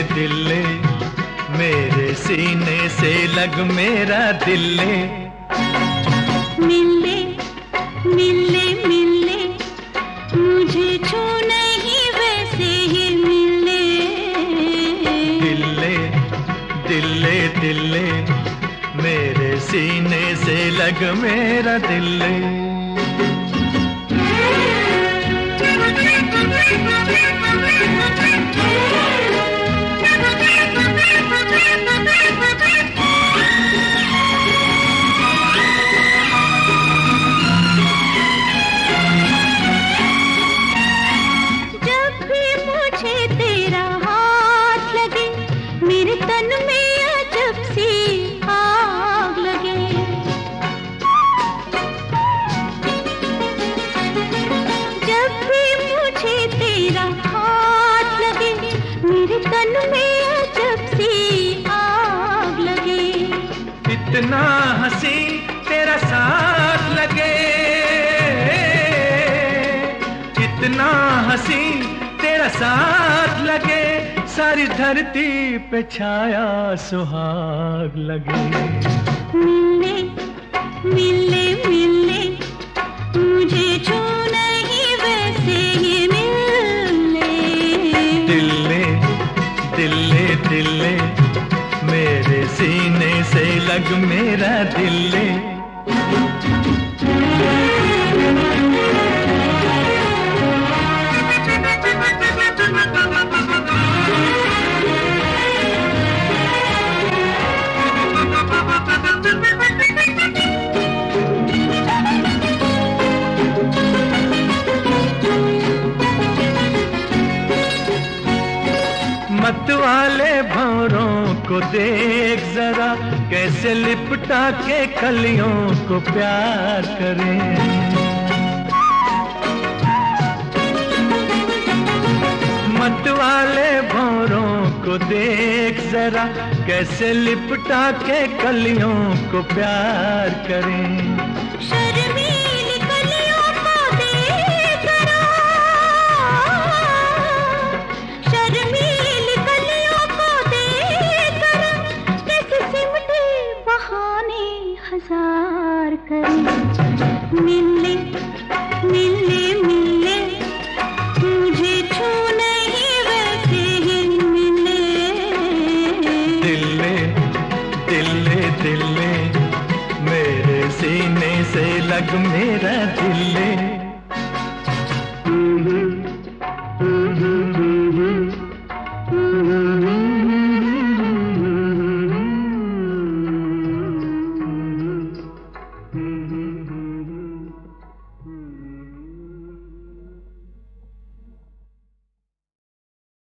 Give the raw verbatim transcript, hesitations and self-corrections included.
दिल ले, मेरे सीने से लग मेरा दिल ले। मिल ले मिल ले मिल ले, मुझे छू नहीं वैसे ही मिल ले। दिल ले दिल ले दिल ले, मेरे सीने से लग मेरा दिल ले। तन में अजब सी आग लगे, इतना हंसी तेरा साथ लगे, इतना हंसी तेरा साथ लगे, सारी धरती पे छाया सुहाग लगे। मिलने मिलने मिलने, मुझे छू नहीं वैसे ही मिलने। दिल ले दिल ले दिल ले, मेरे सीने से लग मेरा दिल ले। मत वाले भंवरों को देख जरा, कैसे लिपटा के कलियों को प्यार करें। मत वाले भंवरों को देख जरा, कैसे लिपटा के कलियों को प्यार करें। शर्मीली कलियों को देख जरा, शर्मीली कलियों को देख जरा, कैसे सिमटे बहाने हजार करें। मिलने मिलने मिलने, मुझे छू नहीं वैसे ही मिले। दिल ले दिल ले दिल ले, मेरे सीने से लग मेरा दिल ले।